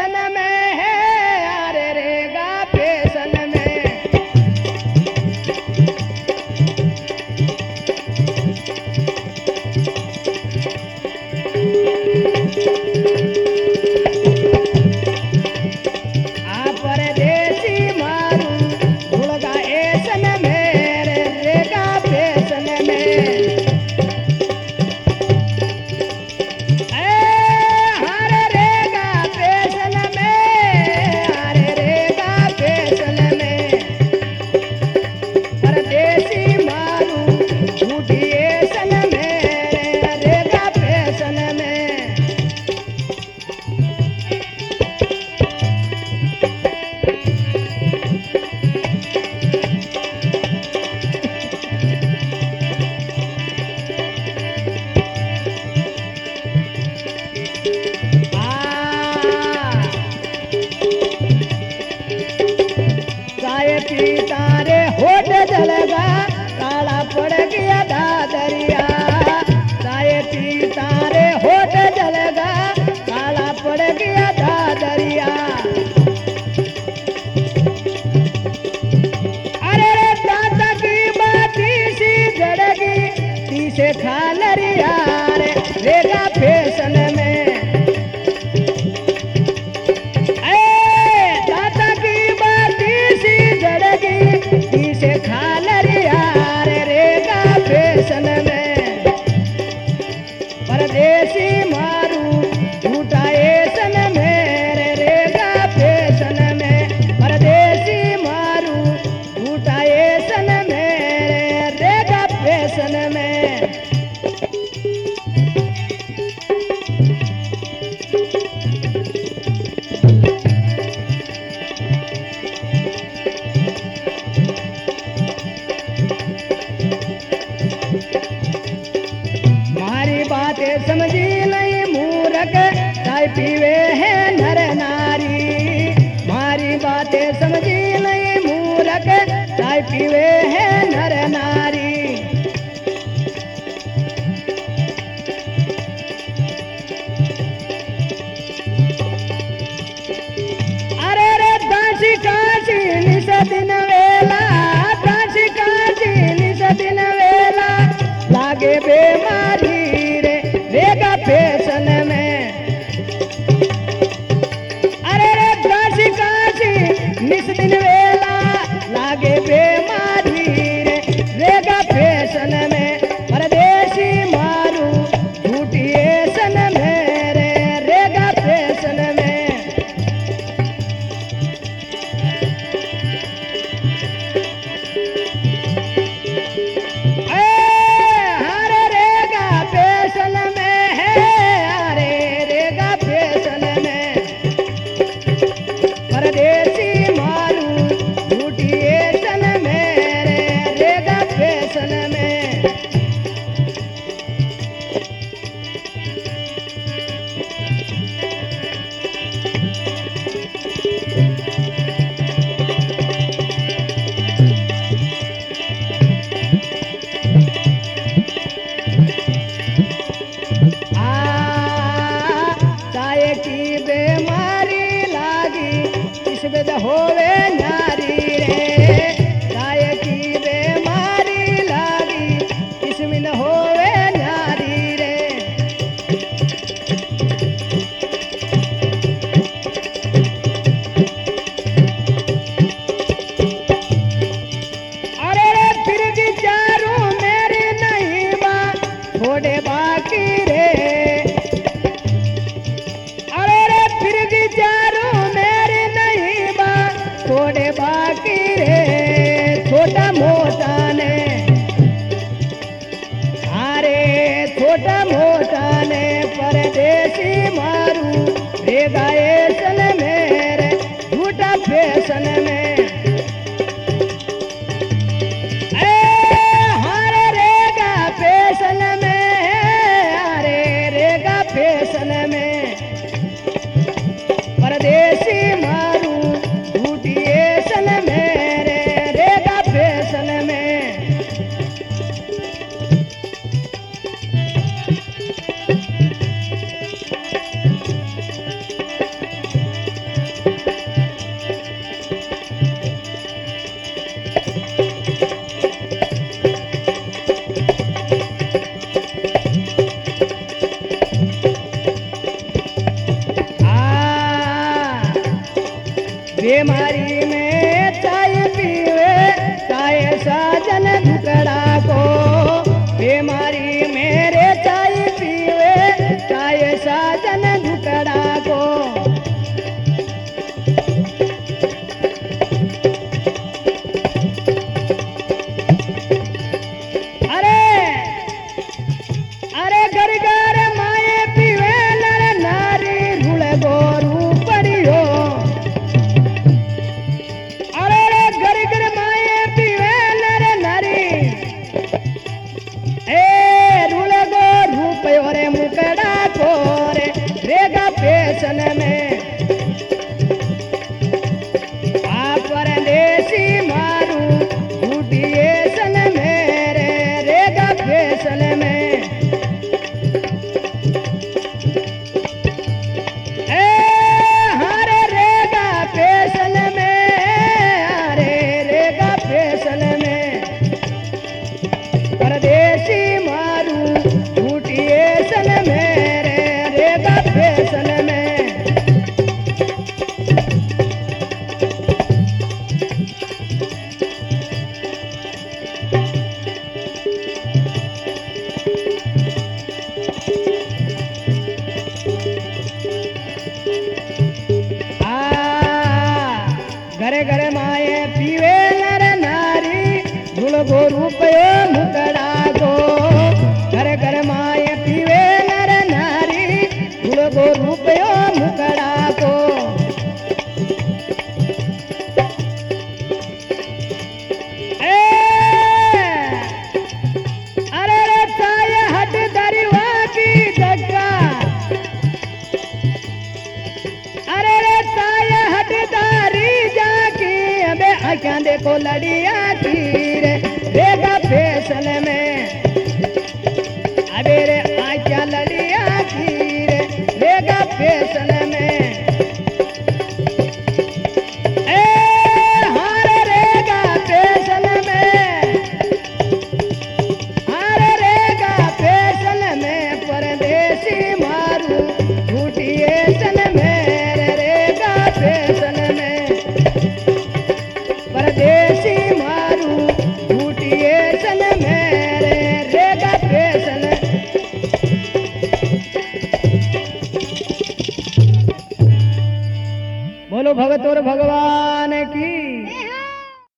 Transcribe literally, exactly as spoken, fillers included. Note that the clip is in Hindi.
फैशन में है, अरे रेगा फैशन में। आ परदेसी मारू भूलगा ऐसन में, रे रेगा फैशन में। ए हरे रेगा फैशन में, अरे रेगा फैशन में। परदेसी मारू झूठी ऐसन में, रे रेगा फैशन में। चाय पीता रे होठ जलगा, काला पड़ गया दादरिया। चाय पीता रे होठ जलगा, काला पड़ गया दादरिया। अरे रे दादा की बाती सी जड़गी, तीसे खालरिया रे रेगा फैशन में। से खालरिया रे रेगा फैशन में। परदेसी मारू झूठा ऐसन में, रे रेगा फैशन में। परदेसी मारू झूठा ऐसन में, रे रेगा फैशन में। बातें समझी नहीं मूरख, चाय पीवे है नर नारी। मारी बातें समझी नहीं मूरख, चाय पीवे है नर नारी। अरे रे दासी काशी निस दिन वेला, दासी काशी निस दिन वेला, लागे बेमारी रेगा फैशन में। अरे रे काशी काशी निस दिन वेला, लागे बेमारी रे रेगा फैशन में। परदेसी मारू झूठी ऐसन में, रे रेगा फैशन में। परदेसी मारू झूठी ऐसन में, रे रेगा फैशन में। आ चाय की बेमारी लागी, इस बेद होवे नारी रे। चाय की बेमारी लागी, इसमें होवे नारी रे। अरे रे फिर विचारू मेरी नहीं माँ थोड़े बाकी रे। अरे रे फिर विचारू मेरी नहीं माँ थोड़े बाकी रे। छोटा मोटा ने, अरे छोटा मोटा ने परदेसी मारू रेगा ऐसन में, रे झूठा फैशन में। फैशन में परदेसी मारू झूठी ऐसन में, रे रेगा फैशन में। बीमारी में चाय पीवे चाय साजन दुकड़ा को बीमारी मेरे चाय पीवे चाय साजन दुकड़ा को अरे अरे घर घर माए पीवे नर नारी रुल गोरू परियो अरे रे घर घर माए पीवे नर नारी ए रुल गोरू पयो रे मुकड़ा को रे रेगा पेशन में आ परदेसी मारू झूठिए सन मेरे रेगा पेशन में घरे घरे माए पीवे नर नारी धुल गो रूपयो मुकड़ा गो घरे घरे माए पीवे नर नारी धुल गो रूपयो मुकड़ा को ए अरे रे चाय हट दरिवा की धक्का अरे रे चाय हट दारी क्या देखो लड़िया तीर रेगा फेसल में अबे रे आ क्या लड़िया तीर रेगा फेसल में ए हारे रेगा फेसल में हारे रेगा फेसल में परदेसी मारू झूठिए सन में रेगा फेसल में परदेसी मारू झूठिए सन मेरे रेगा पेशन बोलो भगत और भगवान की